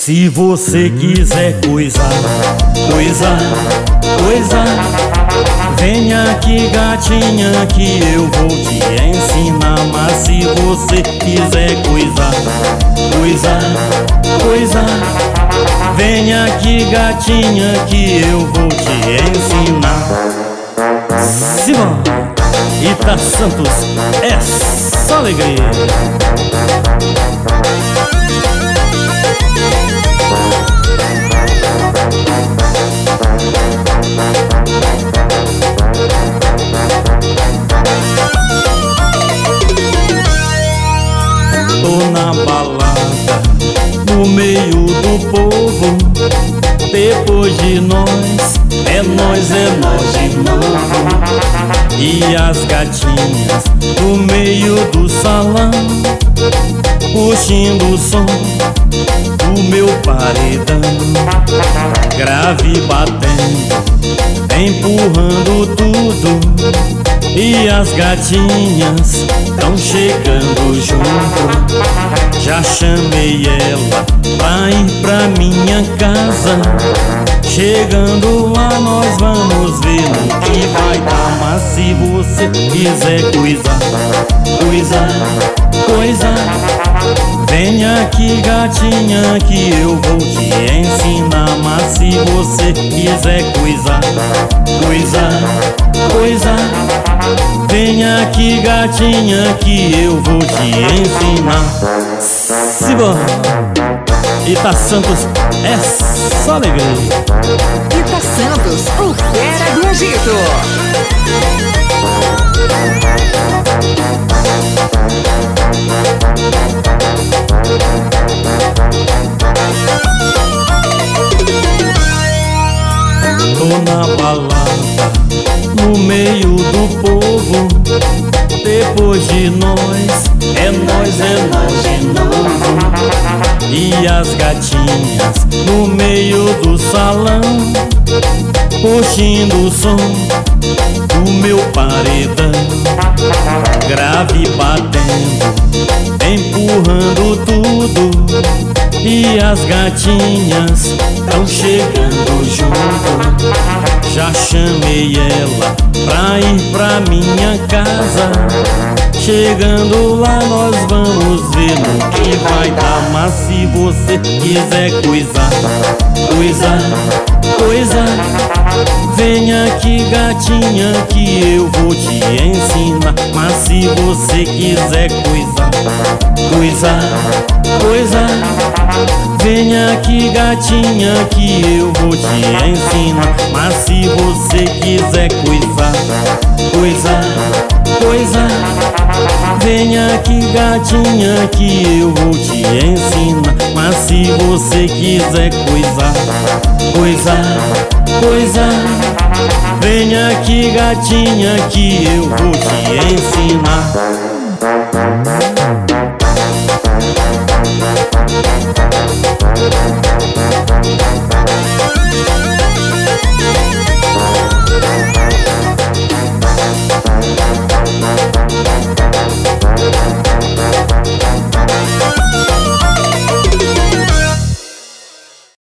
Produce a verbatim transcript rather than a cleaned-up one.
Se você quiser coisar, coisar, coisar, venha aqui, gatinha, que eu vou te ensinar. Mas se você quiser coisar, coisar, coisar, venha aqui, gatinha, que eu vou te ensinar. Simão Ita Santos, é só alegria. Tô na balada, no meio do povo. Depois de nós, é nós, é nós de novo. E as gatinhas no meio do salão, curtindo o som do meu paredão. Grave batendo, empurrando tudo. E as gatinhas tão chegando junto. Já chamei ela pra ir pra minha casa. Chegando lá nós vamos ver no que vai dar. Mas se você quiser coisar, coisar, coisar, venha aqui, gatinha, que eu vou te ensinar. Mas se você quiser coisar, coisar, coisar, venha aqui, gatinha, que eu vou te ensinar. Simão Ita Santos, é só alegria. Ita Santos, o fera do Egito. Tô na balada, no meio do povo. Depois de nós, é nós, é nós de novo. E as gatinhas no meio do salão, curtindo o som do meu paredão. Grave batendo, empurrando tudo. E as gatinhas tão chegando junto. Já chamei ela pra ir pra minha casa. Chegando lá nós vamos ver no que vai dar. Mas se você quiser coisar, coisar, coisar, venha aqui, gatinha, que eu vou te ensinar. Mas se você quiser coisar, coisar, coisar, venha aqui, gatinha, que eu vou te ensinar. Mas se você quiser coisar, coisar, coisar, venha aqui, gatinha, que eu vou te ensinar. Mas se você quiser coisar, coisar, coisar, venha aqui, gatinha, que eu vou te ensinar.